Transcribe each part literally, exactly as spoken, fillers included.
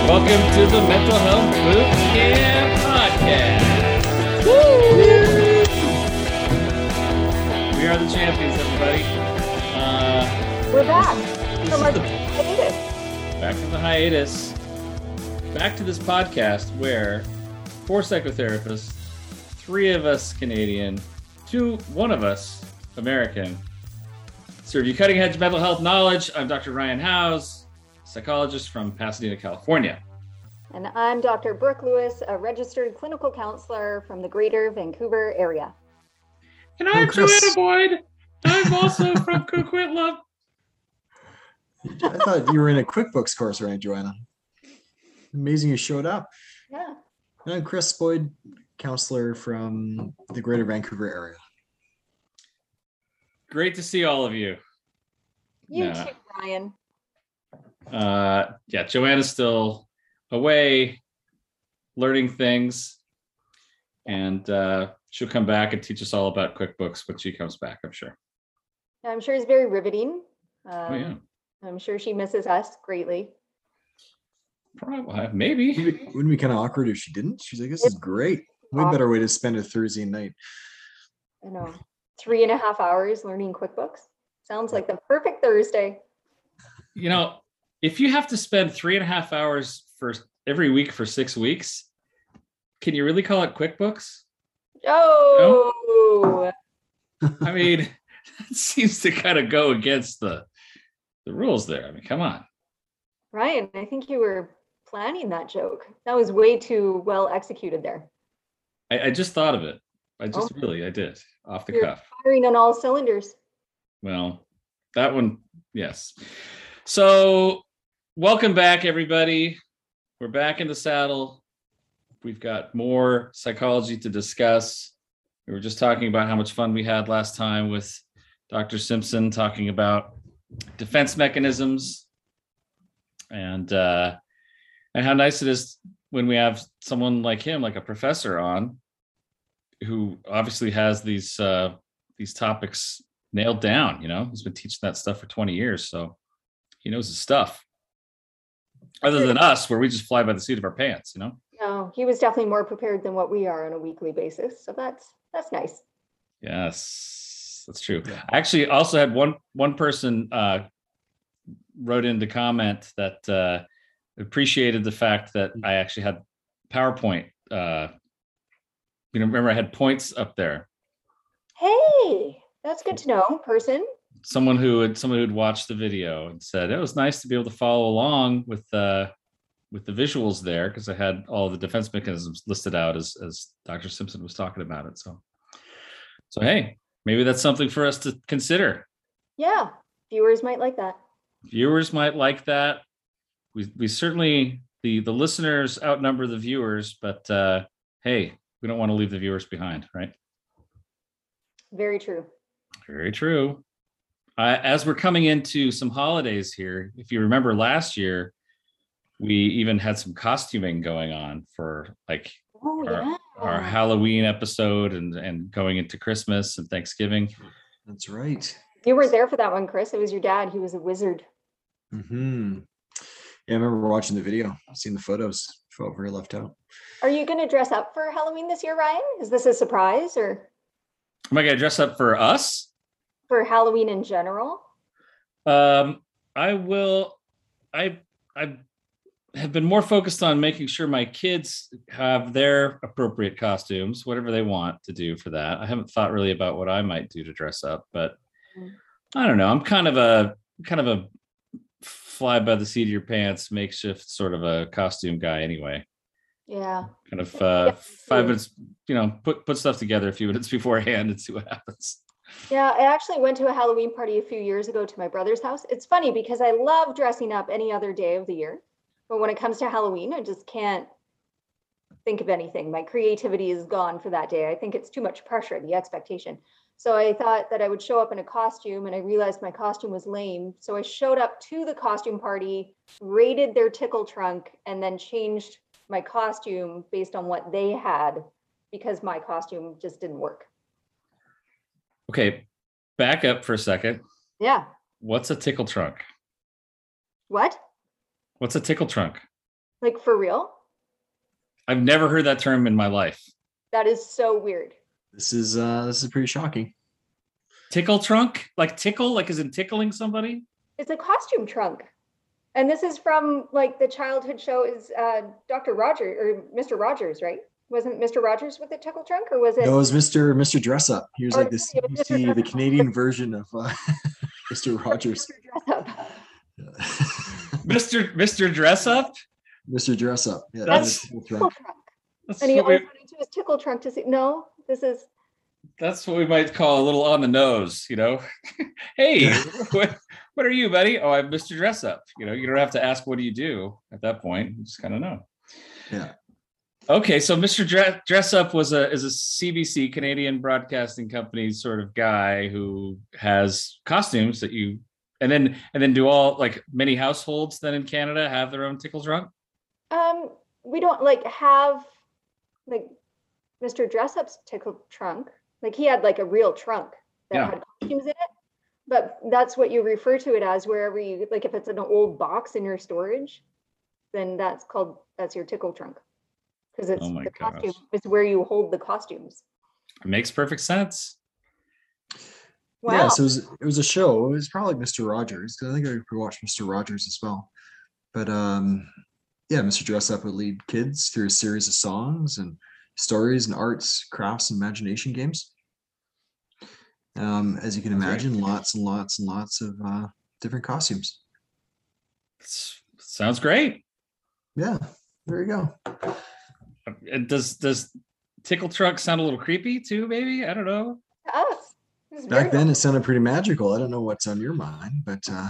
Welcome to the Mental Health Boot Camp Podcast. Woo! We are the champions, everybody. Uh, We're back from our the, hiatus. Back from the hiatus. Back to this podcast where four psychotherapists, three of us Canadian, two, one of us American, serve you cutting edge mental health knowledge. I'm Doctor Ryan Howes, psychologist from Pasadena, California. And I'm Doctor Brooke Lewis, a registered clinical counselor from the greater Vancouver area. And I'm Joanna Boyd. I'm also from Coquitlam. I thought you were in a QuickBooks course, right, Joanna? Amazing you showed up. Yeah. And I'm Chris Boyd, counselor from the greater Vancouver area. Great to see all of you. You Nah. too, Ryan. Uh, yeah, Joanna's still away learning things, and uh, she'll come back and teach us all about QuickBooks when she comes back, I'm sure. I'm sure it's very riveting. Um, Oh, yeah. I'm sure she misses us greatly. Probably, maybe. Wouldn't be kind of awkward if she didn't? She's like, this is great. Way better way to spend a Thursday night. I know. Three and a half hours learning QuickBooks. Sounds like the perfect Thursday. You know, if you have to spend three and a half hours for every week for six weeks, can you really call it QuickBooks? Oh, I mean, that seems to kind of go against the the rules there. I mean, come on. Ryan, I think you were planning that joke. That was way too well executed there. I, I just thought of it. I just Oh. really, I did off the You're cuff. firing on all cylinders. Well, that one, yes. So, welcome back, everybody. We're back in the saddle. We've got more psychology to discuss. We were just talking about how much fun we had last time with Doctor Simpson talking about defense mechanisms, and uh, and how nice it is when we have someone like him, like a professor, on, who obviously has these uh, these topics nailed down. You know, he's been teaching that stuff for twenty years, so he knows his stuff. Other than us, where we just fly by the seat of our pants, you know. No, he was definitely more prepared than what we are on a weekly basis. So that's that's nice. Yes, that's true. I actually also had one one person uh, wrote in to comment that uh, appreciated the fact that I actually had PowerPoint. Uh, you know, remember I had points up there. Hey, that's good to know, person. Someone who had someone who had watched the video and said it was nice to be able to follow along with uh, with the visuals there, because I had all the defense mechanisms listed out as as Doctor Simpson was talking about it. So, so hey, maybe that's something for us to consider. Yeah, viewers might like that. Viewers might like that. We we certainly the the listeners outnumber the viewers, but uh, hey, we don't want to leave the viewers behind, right? Very true. Very true. Uh, as we're coming into some holidays here, if you remember last year, we even had some costuming going on for like Oh, our, yeah. our Halloween episode and and going into Christmas and Thanksgiving. That's right. You weren't there for that one, Chris. It was your dad. He was a wizard. Mm-hmm. Yeah, I remember watching the video, seeing the photos. Felt very left out. Are you going to dress up for Halloween this year, Ryan? Is this a surprise or Am I going to dress up for us? for Halloween in general? Um, I will. I I have been more focused on making sure my kids have their appropriate costumes, whatever they want to do for that. I haven't thought really about what I might do to dress up, but I don't know. I'm kind of a kind of a fly by the seat of your pants, makeshift sort of a costume guy anyway. Yeah. Kind of uh, five minutes, you know, put put stuff together a few minutes beforehand and see what happens. Yeah, I actually went to a Halloween party a few years ago to my brother's house. It's funny because I love dressing up any other day of the year. But when it comes to Halloween, I just can't think of anything. My creativity is gone for that day. I think it's too much pressure, the expectation. So I thought that I would show up in a costume, and I realized my costume was lame. So I showed up to the costume party, raided their tickle trunk, and then changed my costume based on what they had because my costume just didn't work. Okay, back up for a second. Yeah. What's a tickle trunk? What? What's a tickle trunk? Like for real? I've never heard that term in my life. That is so weird. This is uh this is pretty shocking. Tickle trunk? Like tickle? Like is it tickling somebody? It's a costume trunk. And this is from like the childhood show is uh, Doctor Rogers or Mister Rogers, right? Wasn't Mister Rogers with the tickle trunk or was it? No, it was Mister Mister Dress Up. He was Or like the it was Mister C B C, Dress the Up. Canadian version of uh, Mister Rogers. Mister Dress Up. Mister Mister Dress Up? Mister Dress Up. Yeah, That's- that's cool Tickle trunk. trunk. That's And he what, always we, went into his tickle trunk to see. No, this is that's what we might call a little on the nose, you know? Hey, what, what are you, buddy? Oh, I'm Mister Dress Up. You know, you don't have to ask, what do you do at that point? You just kind of know. Yeah. Okay, so Mister Dre- Dress Up was a is a C B C, Canadian Broadcasting Company sort of guy who has costumes that you and then and then do all like many households then in Canada have their own tickle trunk? um we don't like have like Mister Dress Up's tickle trunk. Like he had like a real trunk that Yeah. had costumes in it. But that's what you refer to it as wherever you like if it's an old box in your storage, then that's called that's your tickle trunk. Because it's Oh my the gosh. costume, it's where you hold the costumes. It makes perfect sense. Wow. Yeah, so it was, it was a show. It was probably Mister Rogers, because I think I watched Mister Rogers as well. But um, yeah, Mister Dress Up would lead kids through a series of songs and stories and arts, crafts, and imagination games. Um, as you can That's right. imagine, lots and lots and lots of uh, different costumes. It's- sounds great. Yeah, there you go. And does does tickle trunk sound a little creepy too? Maybe I don't know. To us. This is Back very then, it sounded pretty magical. I don't know what's on your mind, but uh,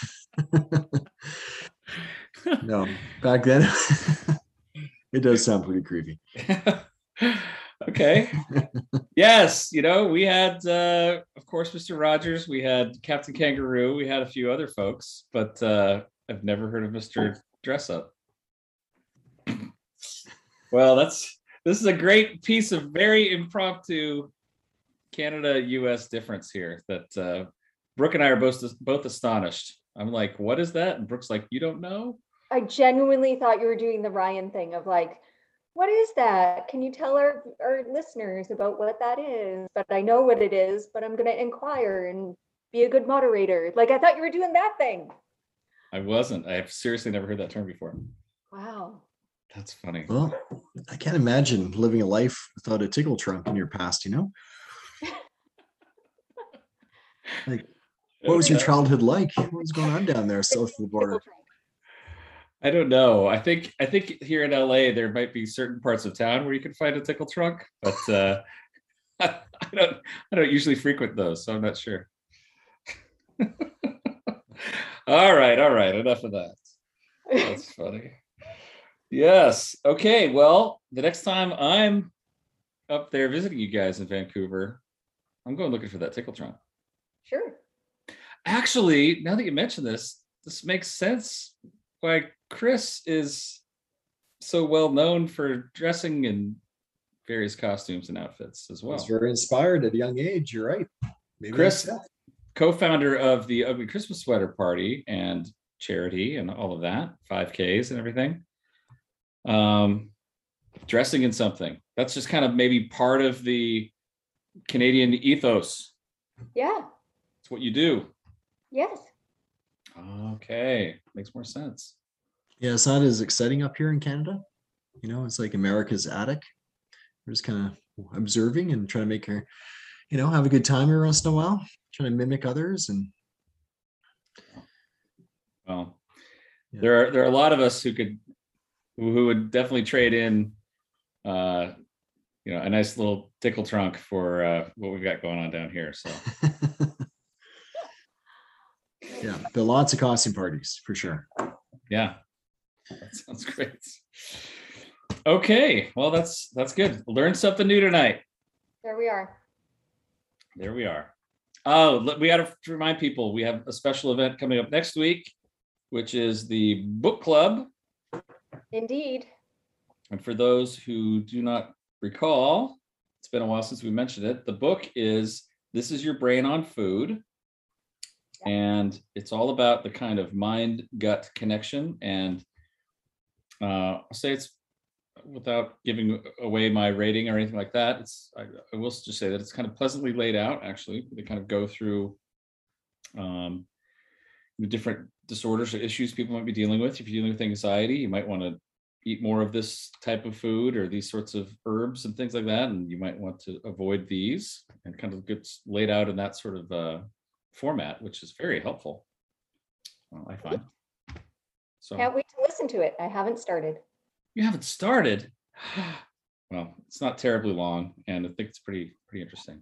no, back then, it does sound pretty creepy. Okay. Yes, you know, we had uh of course Mister Rogers, we had Captain Kangaroo, we had a few other folks, but uh I've never heard of Mister Dress Up. Well, that's this is a great piece of very impromptu Canada U S difference here that uh Brooke and I are both both astonished. I'm like, what is that? And Brooke's like, you don't know? I genuinely thought you were doing the Ryan thing of like, what is that? Can you tell our, our listeners about what that is? But I know what it is, but I'm going to inquire and be a good moderator. Like, I thought you were doing that thing. I wasn't. I've seriously never heard that term before. Wow. That's funny. Well, I can't imagine living a life without a tickle trunk in your past, you know? Like, what was your childhood like? What was going on down there south of the border? I don't know. I think I think here in L A there might be certain parts of town where you can find a tickle trunk, but uh, I don't I don't usually frequent those, so I'm not sure. All right, all right. Enough of that. That's funny. Yes. Okay. Well, the next time I'm up there visiting you guys in Vancouver, I'm going looking for that tickle trunk. Sure. Actually, now that you mention this, this makes sense why Chris is so well known for dressing in various costumes and outfits as I was well. very inspired at a young age. You're right. Maybe Chris, that's it. co-founder of the Ugly Christmas Sweater Party and charity and all of that, five Ks and everything. Um, dressing in something. That's just kind of maybe part of the Canadian ethos. Yeah. It's what you do. Yes. Okay. Makes more sense. Yeah, it's not as exciting up here in Canada. You know, it's like America's attic. We're just kind of observing and trying to make her, you know, have a good time every once in a while, trying to mimic others. And Well, Yeah. there are there are a lot of us who could who, who would definitely trade in uh you know a nice little tickle trunk for uh what we've got going on down here. So yeah, there are lots of costume parties for sure. yeah. That sounds great. Okay, well that's that's good. Learned something new tonight. There we are. There we are. Oh, look, we got to remind people we have a special event coming up next week, which is the book club. Indeed. And for those who do not recall, it's been a while since we mentioned it. The book is This Is Your Brain on Food. And it's all about the kind of mind-gut connection and Uh, I'll say it's, without giving away my rating or anything like that, it's, I, I will just say that it's kind of pleasantly laid out, actually. They kind of go through um, the different disorders or issues people might be dealing with. If you're dealing with anxiety, you might want to eat more of this type of food or these sorts of herbs and things like that, and you might want to avoid these, and kind of gets laid out in that sort of uh, format, which is very helpful, uh, I find. So Can't wait to listen to it. I haven't started. you haven't started. Well, it's not terribly long, and I think it's pretty pretty interesting.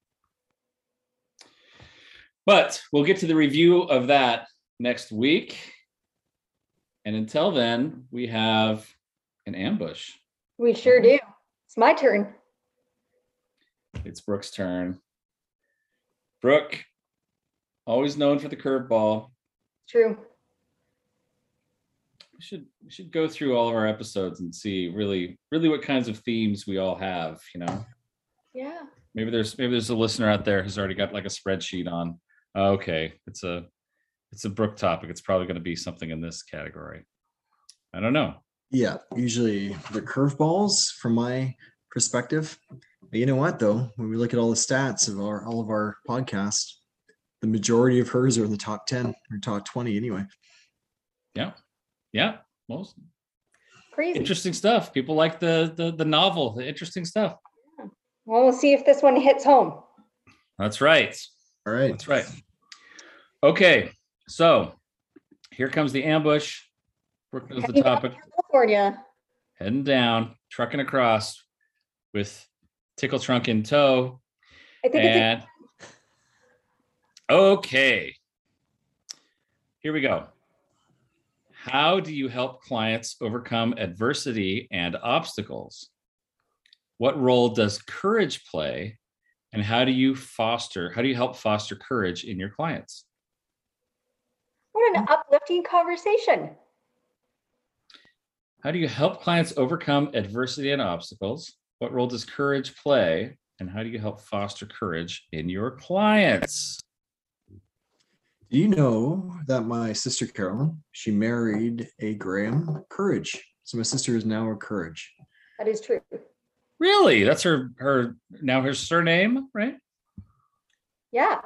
But we'll get to the review of that next week. And until then, we have an ambush. We sure do. It's my turn. It's Brooke's turn. Brooke, always known for the curveball. True. We should we should go through all of our episodes and see really really what kinds of themes we all have, you know. Yeah. Maybe there's maybe there's a listener out there who's already got like a spreadsheet on, okay, it's a it's a Brooke topic. It's probably going to be something in this category. I don't know. Yeah, usually the curveballs from my perspective. But you know what though? When we look at all the stats of our all of our podcasts, the majority of hers are in the top ten or top twenty anyway. Yeah. Yeah. Most Crazy. interesting stuff. People like the the the novel, the interesting stuff. Well, we'll see if this one hits home. That's right. All right. That's right. Okay. So here comes the ambush. Brooke knows the Heading down topic. to California. Heading down, trucking across with Tickle Trunk in tow. I think it's And okay. Here we go. How do you help clients overcome adversity and obstacles? What role does courage play? And how do you foster, how do you help foster courage in your clients? what an uplifting conversation. How do you help clients overcome adversity and obstacles? What role does courage play? And how do you help foster courage in your clients? Do you know that my sister Carolyn, she married a Graham Courage? So my sister is now a Courage. That is true. Really? That's her, her, now her surname, right? Yeah.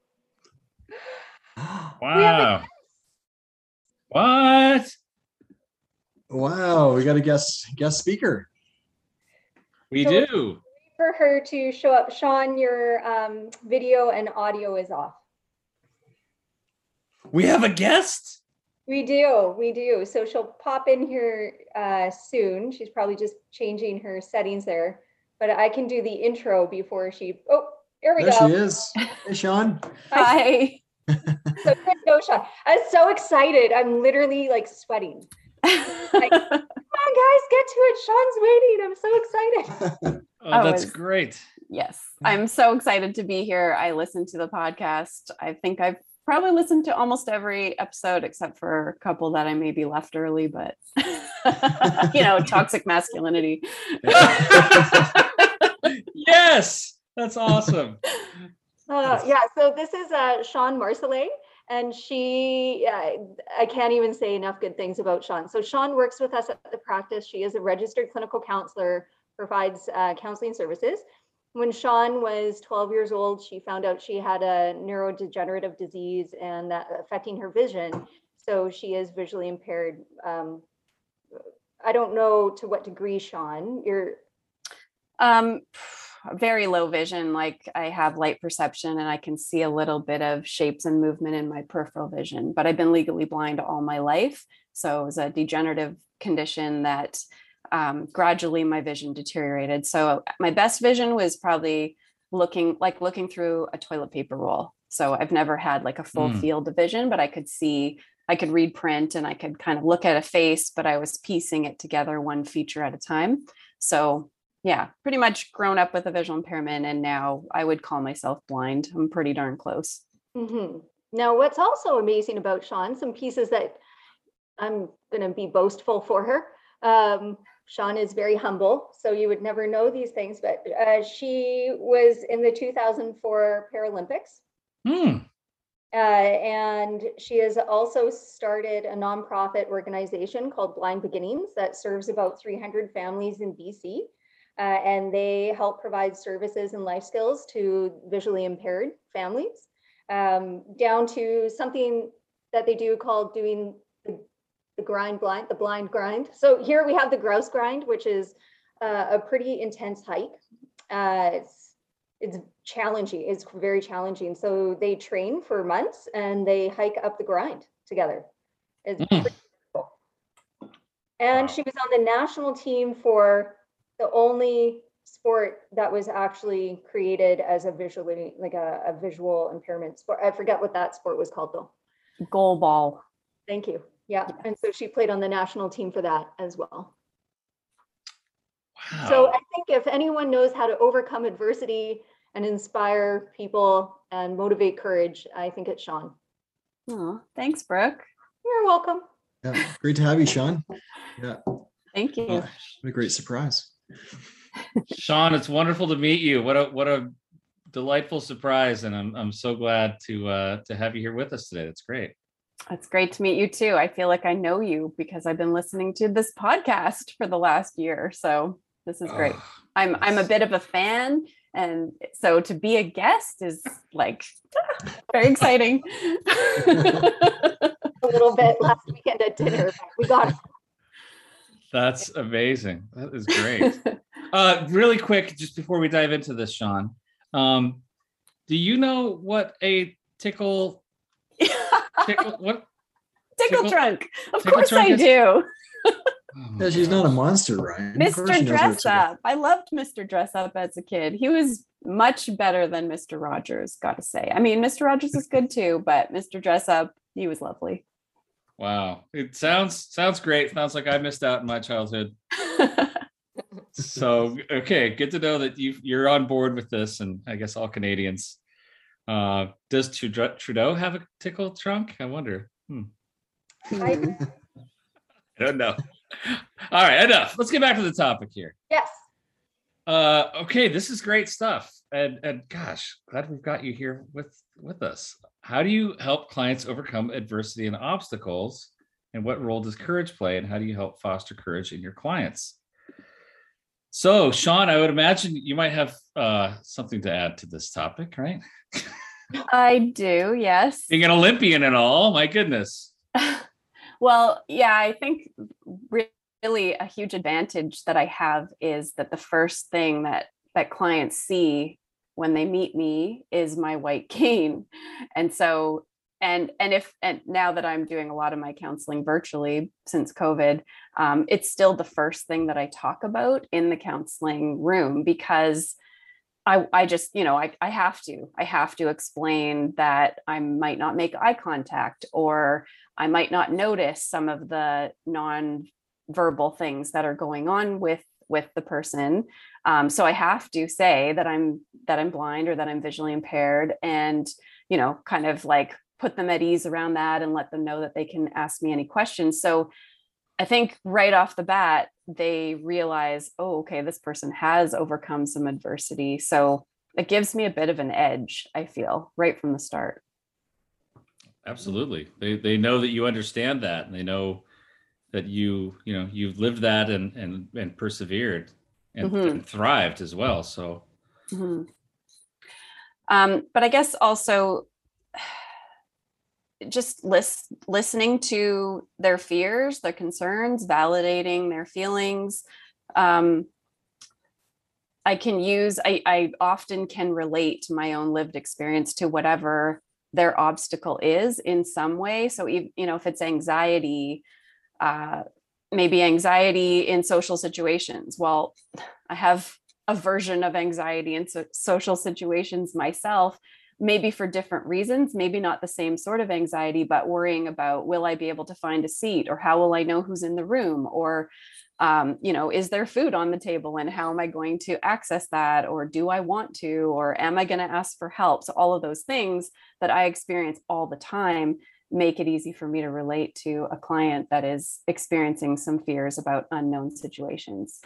Wow. What? Wow, we got a guest guest speaker. We So- do. For her to show up. Sean, your um, video and audio is off. We have a guest? We do, we do. So she'll pop in here uh, soon. She's probably just changing her settings there, but I can do the intro before she, oh, here we There go. she is. Hey, Sean. Hi. So good go, Sean. I'm so excited. I'm literally like sweating. Like, come on, guys, get to it. Sean's waiting. I'm so excited. Oh, I that's was- great. Yes, I'm so excited to be here. I listened to the podcast. I think I've probably listened to almost every episode except for a couple that I maybe left early, but you know, toxic masculinity. Yes, that's awesome. Uh, yeah, so this is uh, Sean Marcellet, and she, uh, I can't even say enough good things about Sean. So Sean works with us at the practice. She is a registered clinical counselor, provides uh, counseling services. When Sean was twelve years old, she found out she had a neurodegenerative disease and that affecting her vision. So she is visually impaired. Um, I don't know to what degree, Sean, you're, Um, very low vision. Like I have light perception and I can see a little bit of shapes and movement in my peripheral vision, but I've been legally blind all my life. So it was a degenerative condition that um, gradually my vision deteriorated. So my best vision was probably looking like looking through a toilet paper roll. So I've never had like a full Mm. field of vision, but I could see, I could read print and I could kind of look at a face, but I was piecing it together one feature at a time. So yeah, pretty much grown up with a visual impairment, and now I would call myself blind. I'm pretty darn close. Mhm. Now, what's also amazing about Sean, some pieces that I'm going to be boastful for her. Um, Sean is very humble, so you would never know these things, but uh, she was in the two thousand four Paralympics, Hmm. Uh, and she has also started a nonprofit organization called Blind Beginnings that serves about three hundred families in B C. Uh, and they help provide services and life skills to visually impaired families, um, down to something that they do called doing the, the grind blind, the blind grind. So here we have the grouse grind, which is uh, a pretty intense hike. Uh, it's, it's challenging, it's very challenging. So they train for months and they hike up the grind together. It's Mm. pretty cool. And Wow. she was on the national team for the only sport that was actually created as a visually, like a, a visual impairment sport. I forget what that sport was called though. Goal ball. Thank you. Yeah. And so she played on the national team for that as well. Wow. So I think if anyone knows how to overcome adversity and inspire people and motivate courage, I think it's Sean. Oh, thanks, Brooke. You're welcome. Yeah, great to have you, Sean. Yeah, Thank you. what a great surprise. Sean, it's wonderful to meet you. What a what a delightful surprise, and I'm I'm so glad to uh, to have you here with us today. That's great. It's great to meet you too. I feel like I know you because I've been listening to this podcast for the last year. So this is great. Oh, I'm I'm a that's- bit of a fan, and so to be a guest is like very exciting. A little bit last weekend at dinner, but we got it. That's amazing. That is great. Uh, really quick, just before we dive into this, Sean, um, do you know what a tickle, tickle, what? Tickle, Tickle- trunk. Of tickle course trunk I is- do. Oh my Yeah, she's God. not a monster, Ryan. Of course Mister she knows what Dress it's about. Up. I loved Mister Dress Up as a kid. He was much better than Mister Rogers, gotta say. I mean, Mister Rogers is good too, but Mister Dress Up, he was lovely. Wow. It sounds sounds great. Sounds like I missed out in my childhood. So okay, good to know that you you're on board with this, and I guess all Canadians. Uh, does Trudeau, Trudeau have a tickle trunk? I wonder. Hmm. Hmm. I don't know. All right, enough. Let's get back to the topic here. Yes. Uh, okay, this is great stuff, and and gosh, glad we've got you here with with us. How do you help clients overcome adversity and obstacles, and what role does courage play, and how do you help foster courage in your clients? So, Sean, I would imagine you might have uh, something to add to this topic, right? I do, yes. Being an Olympian and all, my goodness. Well, yeah, I think really a huge advantage that I have is that the first thing that that clients see when they meet me is my white cane. And so and and if and now that I'm doing a lot of my counseling virtually since COVID, um, it's still the first thing that I talk about in the counseling room because I, I just, you know, I, I have to, I have to explain that I might not make eye contact or I might not notice some of the non-verbal things that are going on with, with the person. Um, so I have to say that I'm, that I'm blind or that I'm visually impaired and, you know, kind of like put them at ease around that and let them know that they can ask me any questions. So I think right off the bat, they realize, oh, okay, this person has overcome some adversity. So it gives me a bit of an edge, I feel, right from the start. Absolutely. They they know that you understand that, and they know that you, you know, you've lived that and and and persevered and, Mhm. and thrived as well. So Mhm. Um, but I guess also just lis- listening to their fears, their concerns, validating their feelings. Um, I can use, I, I often can relate my own lived experience to whatever their obstacle is in some way. So, you know, if it's anxiety, uh, maybe anxiety in social situations. Well, I have a version of anxiety in so- social situations myself, maybe for different reasons, maybe not the same sort of anxiety, but worrying about, will I be able to find a seat, or how will I know who's in the room, or, um, you know, is there food on the table and how am I going to access that? Or do I want to, or am I going to ask for help? So all of those things that I experience all the time make it easy for me to relate to a client that is experiencing some fears about unknown situations.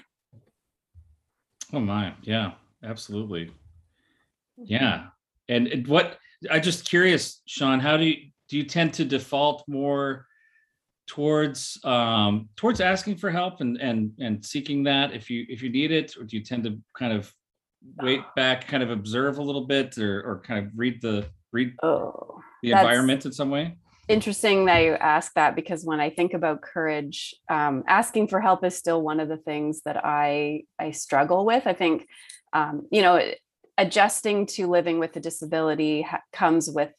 oh my, yeah, absolutely. Yeah. And, and what I'm just curious, Sean, how do you, do you tend to default more towards um, towards asking for help and and and seeking that if you if you need it, or do you tend to kind of wait back, kind of observe a little bit, or or kind of read the read Oh, the that's environment in some way? interesting that you ask that, because when I think about courage, um, asking for help is still one of the things that I I struggle with. I think, um, you know, adjusting to living with a disability ha- comes with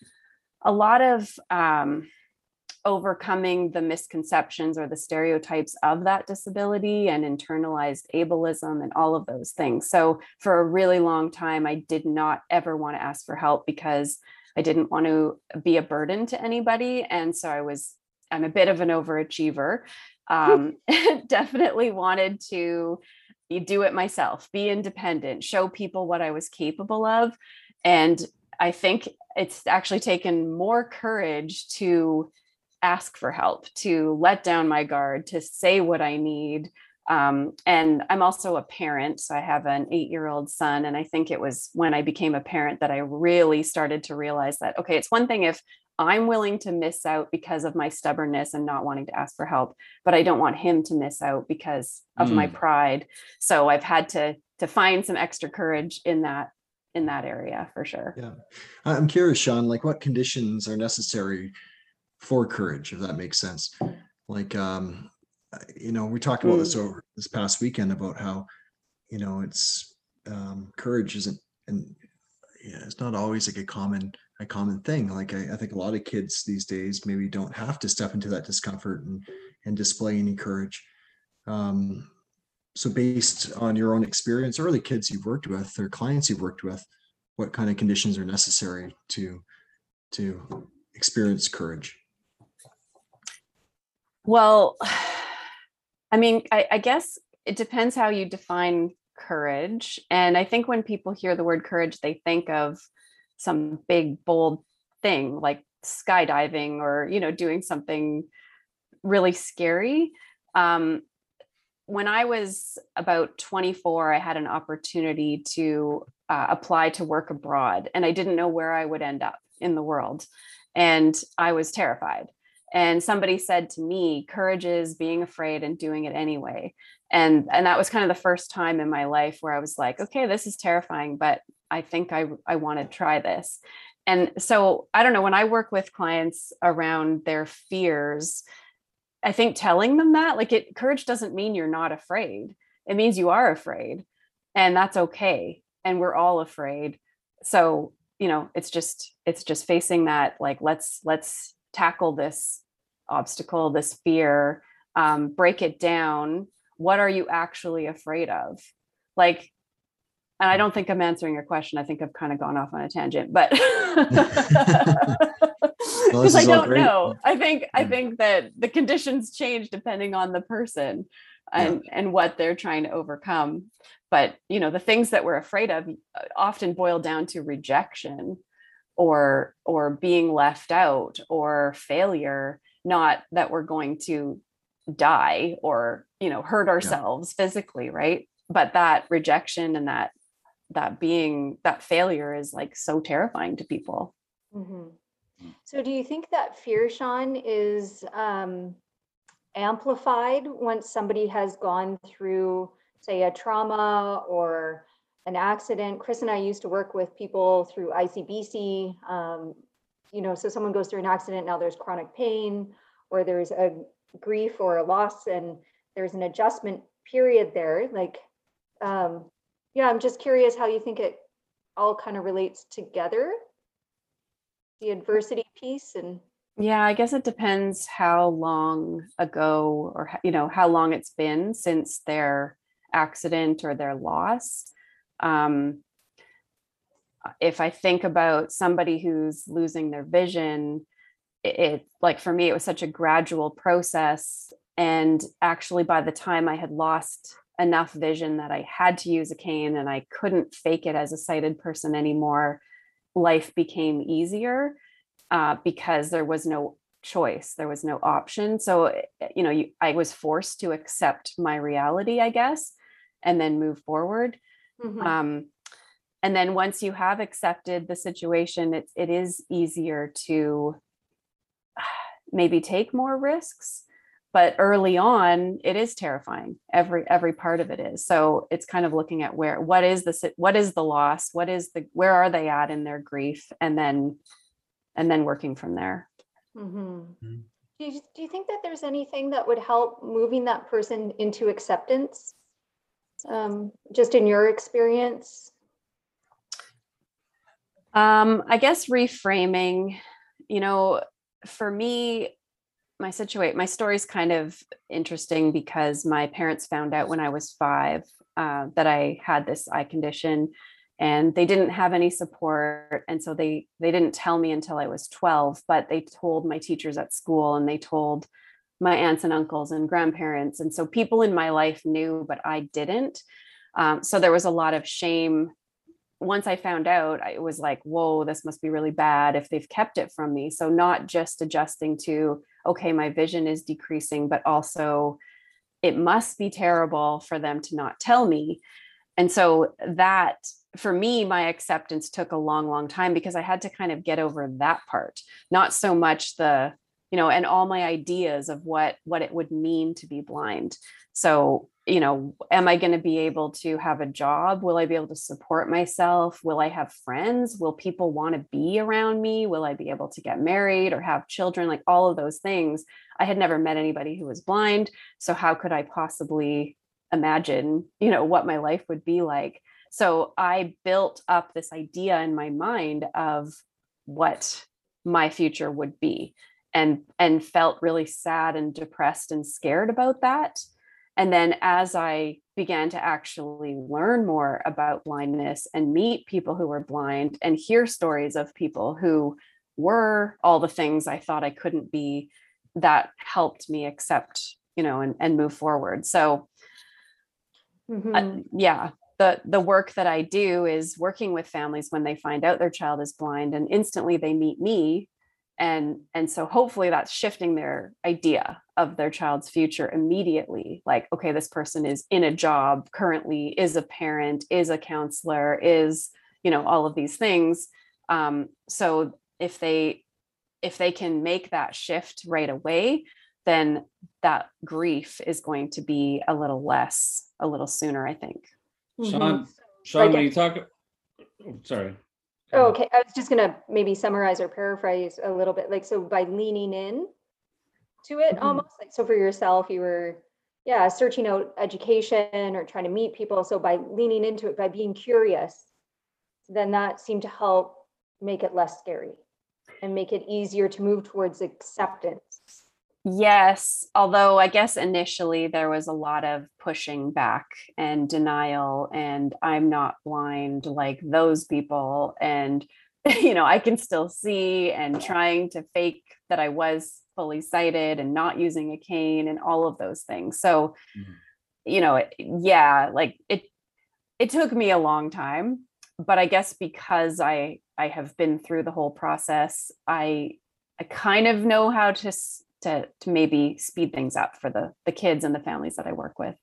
a lot of um, overcoming the misconceptions or the stereotypes of that disability and internalized ableism and all of those things. So for a really long time, I did not ever want to ask for help because I didn't want to be a burden to anybody. And so I was, I'm a bit of an overachiever. Um, definitely wanted to do it myself, be independent, show people what I was capable of. And I think it's actually taken more courage to ask for help, to let down my guard, to say what I need. Um, and I'm also a parent. So I have an eight-year-old son. And I think it was when I became a parent that I really started to realize that, okay, it's one thing if I'm willing to miss out because of my stubbornness and not wanting to ask for help, but I don't want him to miss out because of my Mm. pride. So I've had to to find some extra courage in that in that area for sure. Yeah. I- I'm curious, Sean, like what conditions are necessary for courage, if that makes sense? Like, um, uh, you know, we talked about this Mm. over this past weekend about how, you know, it's um, courage isn't, and yeah, it's not always like a common a common thing. Like I, I think a lot of kids these days maybe don't have to step into that discomfort and and display any courage. Um, so based on your own experience, or the kids you've worked with or clients you've worked with, what kind of conditions are necessary to to experience courage? Well, I mean, I, I guess it depends how you define courage. And I think when people hear the word courage, they think of some big, bold thing like skydiving or, you know, doing something really scary. Um, when I was about twenty-four, I had an opportunity to uh, apply to work abroad, and I didn't know where I would end up in the world. And I was terrified. And somebody said to me, courage is being afraid and doing it anyway. And, and that was kind of the first time in my life where I was like, okay, this is terrifying, but I think I, I want to try this. And so I don't know, when I work with clients around their fears, I think telling them that, like, it, courage doesn't mean you're not afraid. It means you are afraid, and that's okay. And we're all afraid. So, you know, it's just, it's just facing that, like, let's, let's tackle this obstacle, this fear, um, break it down. What are you actually afraid of? Like, and I don't think I'm answering your question. I think I've kind of gone off on a tangent, but Well, because this I is all don't great. know. I think I Yeah. think that the conditions change depending on the person and and what they're trying to overcome. But you know, the things that we're afraid of uh, often boil down to rejection or or being left out or failure, not that we're going to die or, you know, hurt ourselves physically, right? But that rejection and that that being that failure is like so terrifying to people. Mhm. So do you think that fear, Sean, is um, amplified once somebody has gone through, say, a trauma or an accident? Chris and I used to work with people through I C B C. Um, you know, so someone goes through an accident, now there's chronic pain, or there's a grief or a loss, and there's an adjustment period there. Like, um, yeah, I'm just curious how you think it all kind of relates together, the adversity piece. And Yeah, I guess it depends how long ago or, you know, how long it's been since their accident or their loss. Um, if I think about somebody who's losing their vision, it, it like for me, it was such a gradual process. And actually, by the time I had lost enough vision that I had to use a cane and I couldn't fake it as a sighted person anymore, life became easier. Uh, because there was no choice, there was no option. So, you know, you, I was forced to accept my reality, I guess, and then move forward. Mhm. Um, and then once you have accepted the situation, it, it is easier to maybe take more risks. But early on, it is terrifying. Every every part of it is. So it's kind of looking at where, what is the what is the loss, what is the where are they at in their grief, and then and then working from there. Mm-hmm. Mhm. Do you, do you think that there's anything that would help moving that person into acceptance? Um, just in your experience? Um, I guess reframing, you know, for me, my situation, my story is kind of interesting because my parents found out when I was five uh, that I had this eye condition, and they didn't have any support, and so they they didn't tell me until I was twelve. But they told my teachers at school, and they told my aunts and uncles and grandparents, and so people in my life knew, but I didn't. Um, so there was a lot of shame. Once I found out, I was like, whoa, this must be really bad if they've kept it from me. So not just adjusting to, okay, my vision is decreasing, but also it must be terrible for them to not tell me. And so that, for me, my acceptance took a long, long time because I had to kind of get over that part, not so much the, you know, and all my ideas of what, what it would mean to be blind. So, you know, am I going to be able to have a job? Will I be able to support myself? Will I have friends? Will people want to be around me? Will I be able to get married or have children? Like all of those things. I had never met anybody who was blind. So how could I possibly imagine, you know, what my life would be like? So I built up this idea in my mind of what my future would be, and, and felt really sad and depressed and scared about that. And then as I began to actually learn more about blindness and meet people who were blind and hear stories of people who were all the things I thought I couldn't be, that helped me accept, you know, and, and move forward. So Mm-hmm. uh, yeah, the, the work that I do is working with families when they find out their child is blind, and instantly they meet me. And, and so hopefully that's shifting their idea of their child's future immediately. Like, okay, this person is in a job currently, is a parent, is a counselor, is, you know, all of these things. Um, so if they, if they can make that shift right away, then that grief is going to be a little less, a little sooner, I think. Sean, Sean, Like when if- you talk, oh, sorry. Oh, okay, I was just gonna maybe summarize or paraphrase a little bit, like, so by leaning in to it, Mhm. almost like, so for yourself, you were, yeah, searching out education or trying to meet people. So by leaning into it, by being curious, then that seemed to help make it less scary and make it easier to move towards acceptance. Yes, although I guess initially there was a lot of pushing back and denial, and I'm not blind like those people. And, you know, I can still see, and trying to fake that I was fully sighted and not using a cane and all of those things. So, Mhm. you know, it, yeah, like it, it took me a long time, but I guess because I, I have been through the whole process, I, I kind of know how to to to maybe speed things up for the the kids and the families that I work with.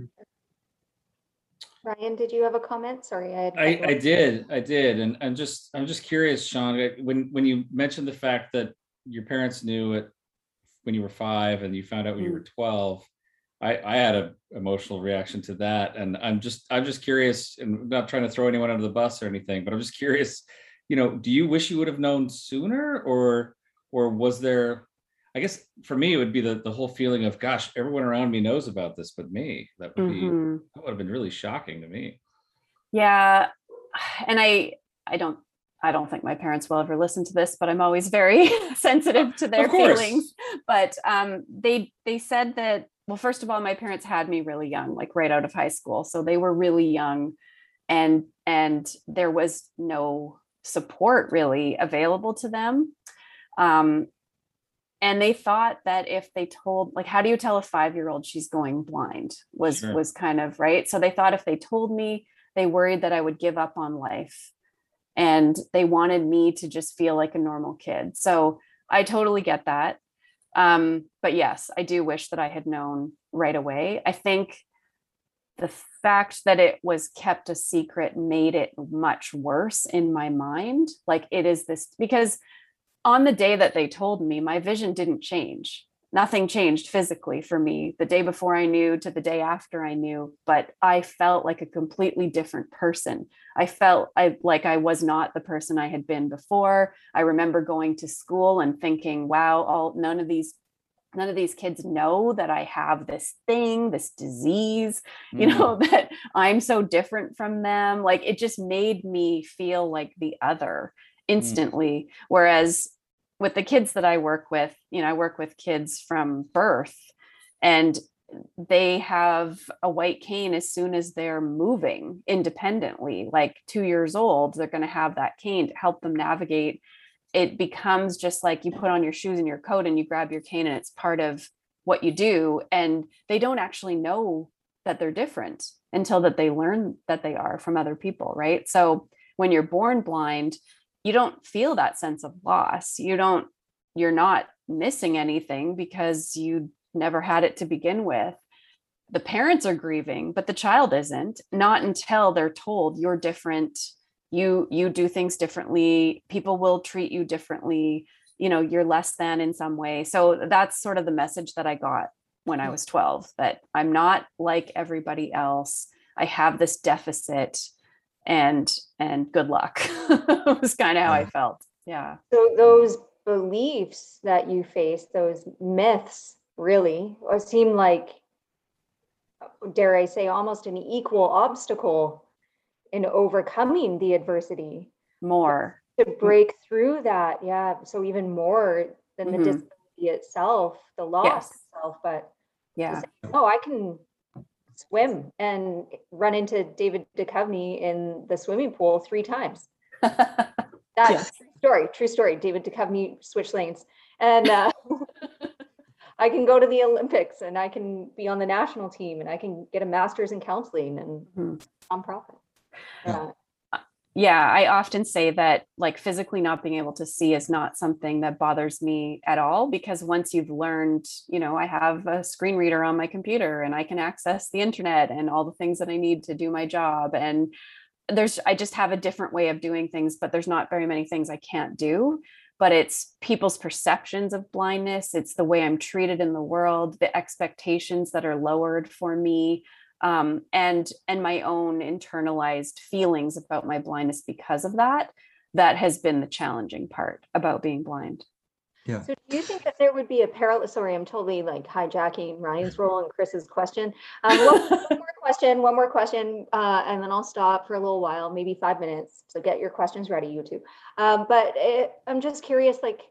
Ryan, did you have a comment? Sorry, I had. cut I, you I off. did, I did, and I'm just, I'm just curious, Sean, like, when when you mentioned the fact that your parents knew it when you were five and you found out when you were twelve, I, I had an emotional reaction to that, and I'm just, I'm just curious, and I'm not trying to throw anyone under the bus or anything, but I'm just curious, you know, do you wish you would have known sooner, or or was there? I guess for me, it would be the the whole feeling of, gosh, everyone around me knows about this, but me. That would be, Mhm. that would have been really shocking to me. Yeah, and I I don't I don't think my parents will ever listen to this, but I'm always very sensitive to their Of course. feelings. But um, they they said that, well, first of all, my parents had me really young, like right out of high school, so they were really young, and and there was no support really available to them. Um, and they thought that if they told, like, how do you tell a five-year-old she's going blind, was Sure. was kind of right. So they thought if they told me, they worried that I would give up on life, and they wanted me to just feel like a normal kid. So I totally get that. Um, but yes, I do wish that I had known right away. I think the fact that it was kept a secret made it much worse in my mind. Like it is this, because on the day that they told me, my vision didn't change. Nothing changed physically for me the day before I knew to the day after I knew, but I felt like a completely different person. I felt I, like I was not the person I had been before. I remember going to school and thinking, wow, all none of these none of these kids know that I have this thing, this disease, you Mm. know, that I'm so different from them. Like it just made me feel like the other instantly. Mm. Whereas with the kids that I work with, you know, I work with kids from birth and they have a white cane as soon as they're moving independently, like two years old, they're going to have that cane to help them navigate. It becomes just like you put on your shoes and your coat and you grab your cane and it's part of what you do. And they don't actually know that they're different until that they learn that they are from other people, right? So when you're born blind, you don't feel that sense of loss. You don't, you're not missing anything because you never had it to begin with. The parents are grieving, but the child isn't, not until they're told you're different. You, you do things differently. People will treat you differently. You know, you're less than in some way. So that's sort of the message that I got when I was twelve, that I'm not like everybody else. I have this deficit. and and good luck. It was kind of how I felt. Yeah. So those beliefs that you face, those myths, really seem like, dare I say, almost an equal obstacle in overcoming the adversity. More. To break through that, yeah. So even more than Mm-hmm. the disability itself, the loss Yes. itself, but yeah. Say, oh, I can swim and run into David Duchovny in the swimming pool three times. That's Yes. true story. True story. David Duchovny switched lanes, and uh, I can go to the Olympics, and I can be on the national team, and I can get a master's in counseling and Mm-hmm. nonprofit. Yeah. Yeah, I often say that like physically not being able to see is not something that bothers me at all, because once you've learned, you know, I have a screen reader on my computer and I can access the internet and all the things that I need to do my job. And there's, I just have a different way of doing things, but there's not very many things I can't do. But it's people's perceptions of blindness. It's the way I'm treated in the world, the expectations that are lowered for me. Um, and and my own internalized feelings about my blindness because of that, that has been the challenging part about being blind. Yeah. So do you think that there would be a parallel? Sorry, I'm totally like hijacking Ryan's role and Chris's question. Um, one, one more question, one more question, uh, and then I'll stop for a little while, maybe five minutes. So get your questions ready, you two. Um, but it, I'm just curious, like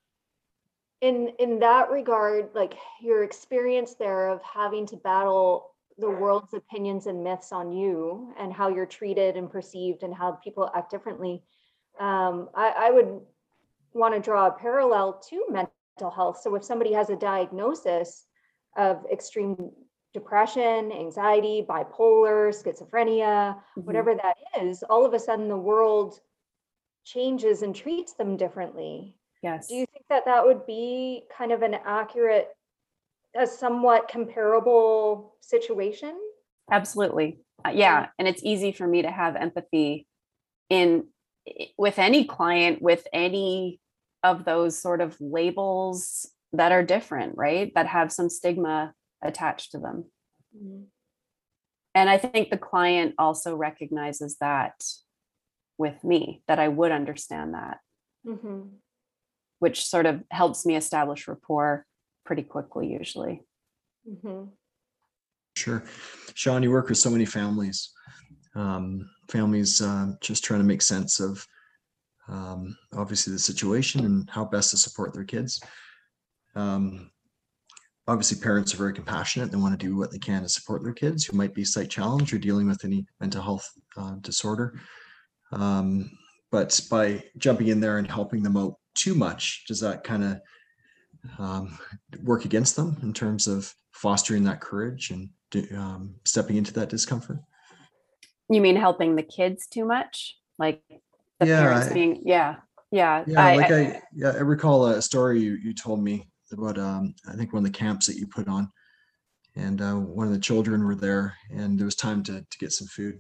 in in that regard, like your experience there of having to battle the world's opinions and myths on you and how you're treated and perceived and how people act differently. Um, I, I would want to draw a parallel to mental health. So if somebody has a diagnosis of extreme depression, anxiety, bipolar, schizophrenia, mm-hmm. whatever that is, all of a sudden the world changes and treats them differently. Yes. Do you think that that would be kind of an accurate, a somewhat comparable situation? Absolutely. Uh, yeah. And it's easy for me to have empathy in with any client, with any of those sort of labels that are different, right? That have some stigma attached to them. Mm-hmm. And I think the client also recognizes that with me, that I would understand that, mm-hmm. which sort of helps me establish rapport pretty quickly usually. Mm-hmm. Sure. Sean, you work with so many families, um, families uh, just trying to make sense of um, obviously the situation and how best to support their kids. Um, obviously parents are very compassionate. They want to do what they can to support their kids who might be sight challenged or dealing with any mental health uh, disorder. Um, but by jumping in there and helping them out too much, does that kind of um, work against them in terms of fostering that courage and um, stepping into that discomfort? You mean helping the kids too much? Like the yeah, parents I, being, yeah, yeah. Yeah, I, like I, I, yeah, I recall a story you, you told me about, um, I think one of the camps that you put on. and uh, one of the children were there, and there was time to to get some food,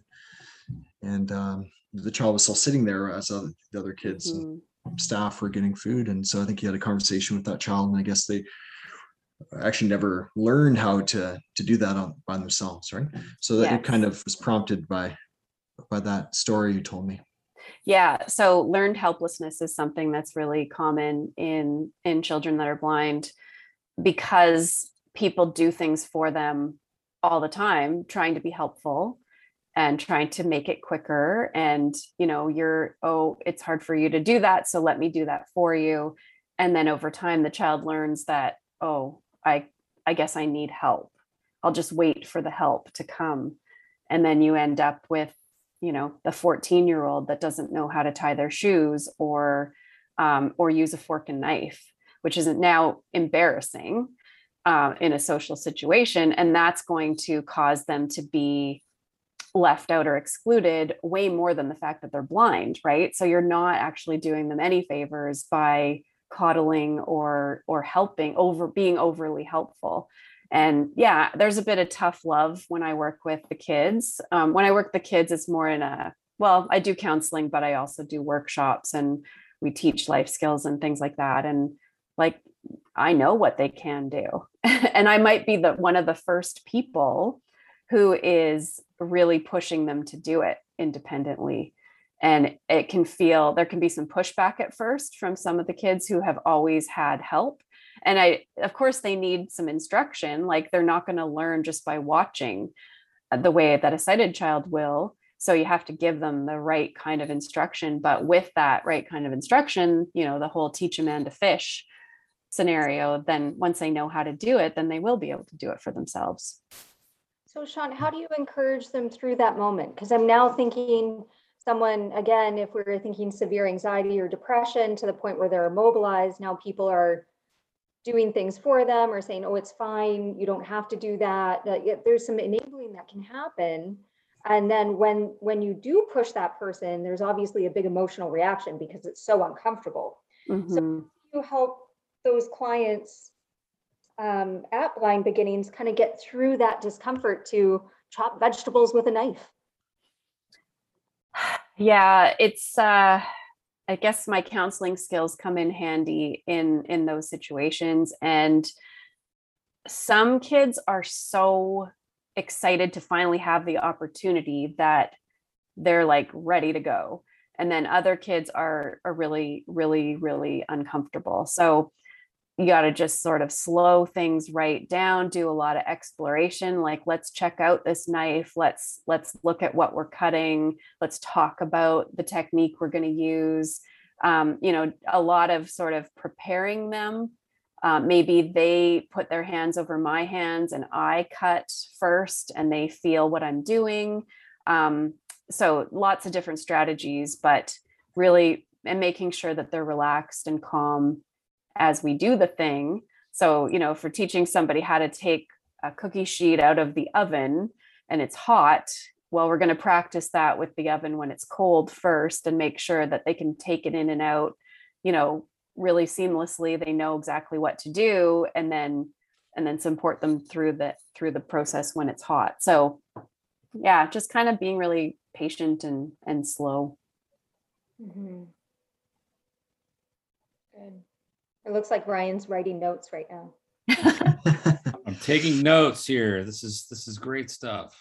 and um, the child was still sitting there as other, the other kids and Mhm. staff were getting food, and so I think he had a conversation with that child, and I guess they actually never learned how to to do that on, by themselves, right? So that it kind Yes. of was prompted by by that story you told me. Yeah, so learned helplessness is something that's really common in in children that are blind, because people do things for them all the time, trying to be helpful and trying to make it quicker. And, you know, you're, oh, it's hard for you to do that, so let me do that for you. And then over time, the child learns that, oh, I, I guess I need help. I'll just wait for the help to come. And then you end up with, you know, the fourteen year old that doesn't know how to tie their shoes or, um, or use a fork and knife, which isn't now embarrassing uh, in a social situation. And that's going to cause them to be left out or excluded way more than the fact that they're blind, right? So you're not actually doing them any favors by coddling or or helping over being overly helpful. And yeah, there's a bit of tough love when I work with the kids. Um, when I work with the kids, it's more in a, well, I do counseling, but I also do workshops and we teach life skills and things like that. And like, I know what they can do. And I might be the one of the first people who is really pushing them to do it independently. And it can feel, there can be some pushback at first from some of the kids who have always had help. And I, of course, they need some instruction. Like they're not going to learn just by watching the way that a sighted child will. So you have to give them the right kind of instruction. But with that right kind of instruction, you know, the whole teach a man to fish scenario, then once they know how to do it, then they will be able to do it for themselves. So Sean, how do you encourage them through that moment? Because I'm now thinking someone, again, if we're thinking severe anxiety or depression to the point where they're immobilized, now people are doing things for them or saying, oh, it's fine, you don't have to do that. There's some enabling that can happen. And then when, when you do push that person, there's obviously a big emotional reaction because it's so uncomfortable. Mm-hmm. So you help those clients um, at Blind Beginnings kind of get through that discomfort to chop vegetables with a knife? Yeah, it's, uh, I guess my counseling skills come in handy in, in those situations. And some kids are so excited to finally have the opportunity that they're like ready to go. And then other kids are, are really, really, really uncomfortable. So you got to just sort of slow things right down, do a lot of exploration. Like, let's check out this knife. Let's, let's look at what we're cutting. Let's talk about the technique we're going to use. Um, you know, a lot of sort of preparing them. Uh, maybe they put their hands over my hands and I cut first and they feel what I'm doing. Um, so lots of different strategies, but really, and making sure that they're relaxed and calm as we do the thing. So, you know, for teaching somebody how to take a cookie sheet out of the oven and it's hot, well, we're going to practice that with the oven when it's cold first and make sure that they can take it in and out, you know, really seamlessly. They know exactly what to do, and then and then support them through the through the process when it's hot. So yeah, just kind of being really patient and and slow. Mm-hmm. Good. It looks like Ryan's writing notes right now. I'm taking notes here. This is this is great stuff.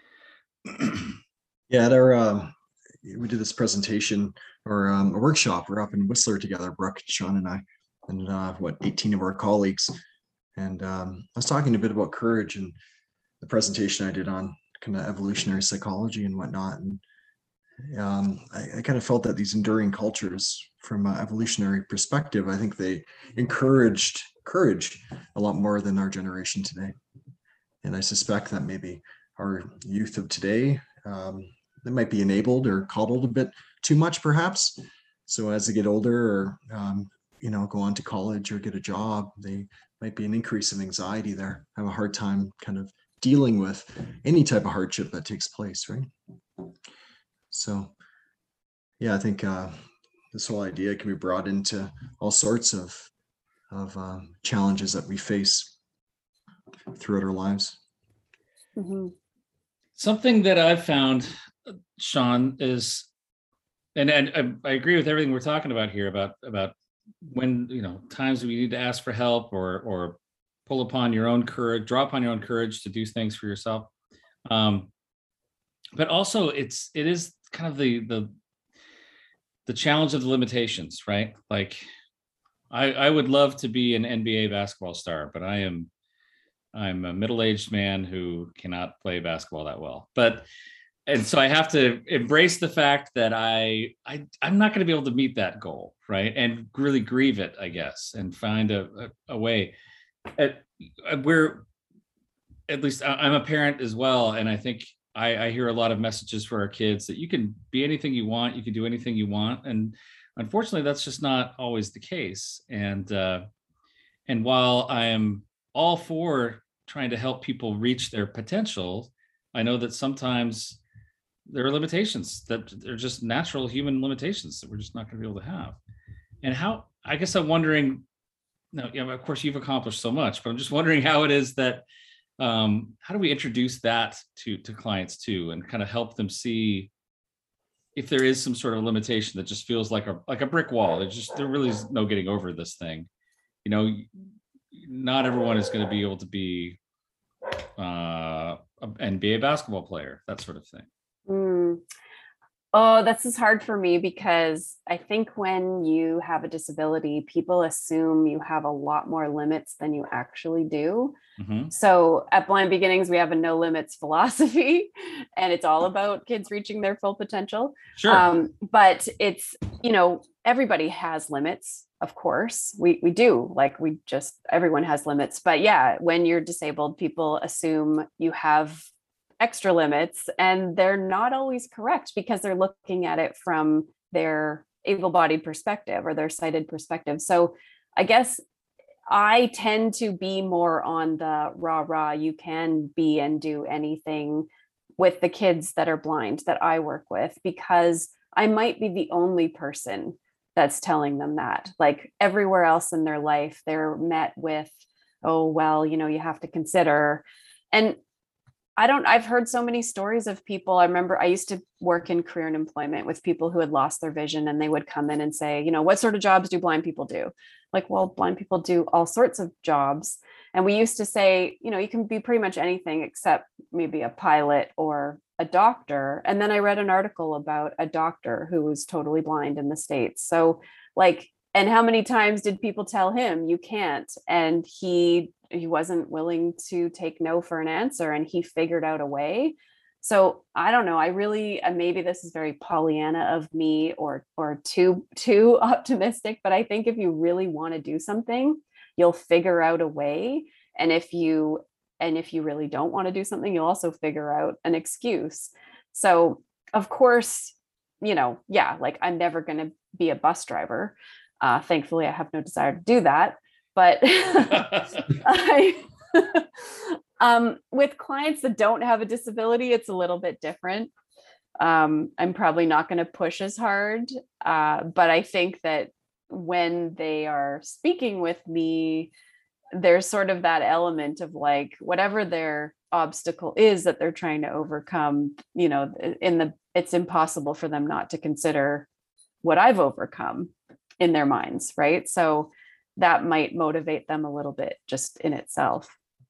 Yeah, at our uh, we did this presentation or um, a workshop. We're up in Whistler together, Brooke, Sean, and I, and uh, what eighteen of our colleagues. And um, I was talking a bit about courage and the presentation I did on kind of evolutionary psychology and whatnot. And um, I, I kind of felt that these enduring cultures, from an evolutionary perspective, I think they encouraged courage a lot more than our generation today. And I suspect that maybe our youth of today, um, they might be enabled or coddled a bit too much, perhaps. So as they get older, or um, you know, go on to college or get a job, they might be an increase of anxiety there. Have a hard time kind of dealing with any type of hardship that takes place, right? So, yeah, I think uh, this whole idea can be brought into all sorts of of um, challenges that we face. throughout our lives. Mhm. Something that I've found, Sean, is, and, and I, I agree with everything we're talking about here about, about when, you know, times we need to ask for help or, or pull upon your own courage, draw upon your own courage to do things for yourself. Um, but also it's, it is kind of the, the, the challenge of the limitations, right? Like I, I would love to be an N B A basketball star, but I am, I'm a middle-aged man who cannot play basketball that well. But and so I have to embrace the fact that I, I I'm not going to be able to meet that goal, right? And really grieve it, I guess, and find a a, a way. At, we're at least I'm a parent as well, and I think I, I hear a lot of messages for our kids that you can be anything you want, you can do anything you want, and unfortunately, that's just not always the case. And uh, and while I am all for trying to help people reach their potential, I know that sometimes there are limitations that they're just natural human limitations that we're just not going to be able to have. And how, I guess I'm wondering, no, you know, of course you've accomplished so much, but I'm just wondering how it is that, um, how do we introduce that to, to clients too, and kind of help them see if there is some sort of limitation that just feels like a, like a brick wall. There's just, there really is no getting over this thing. You know, not everyone is going to be able to be uh, an N B A basketball player, that sort of thing. Mm. Oh, this is hard for me because I think when you have a disability, people assume you have a lot more limits than you actually do. Mm-hmm. So at Blind Beginnings, we have a no limits philosophy, and it's all about kids reaching their full potential. Sure. Um, but it's, you know, everybody has limits, of course. We we do, like we just, everyone has limits. But yeah, when you're disabled, people assume you have extra limits, and they're not always correct because they're looking at it from their able-bodied perspective or their sighted perspective. So I guess I tend to be more on the rah rah, you can be and do anything with the kids that are blind that I work with, because I might be the only person that's telling them that. Like everywhere else in their life, they're met with, oh, well, you know, you have to consider. And I don't, I've heard so many stories of people. I remember I used to work in career and employment with people who had lost their vision, and they would come in and say, you know, what sort of jobs do blind people do? Like, well, blind people do all sorts of jobs. And we used to say, you know, you can be pretty much anything except maybe a pilot or a doctor. And then I read an article about a doctor who was totally blind in the States. So like, and how many times did people tell him you can't? And he he wasn't willing to take no for an answer, and he figured out a way. So I don't know. I really, uh, maybe this is very Pollyanna of me, or or too too optimistic, but I think if you really want to do something, you'll figure out a way. And if you and if you really don't want to do something, you'll also figure out an excuse. So of course, you know, yeah, like I'm never going to be a bus driver. Uh, thankfully, I have no desire to do that. But I, um, with clients that don't have a disability, it's a little bit different. Um, I'm probably not going to push as hard, uh, but I think that when they are speaking with me, there's sort of that element of like, whatever their obstacle is that they're trying to overcome, you know, in the, it's impossible for them not to consider what I've overcome in their minds, right? So that might motivate them a little bit just in itself.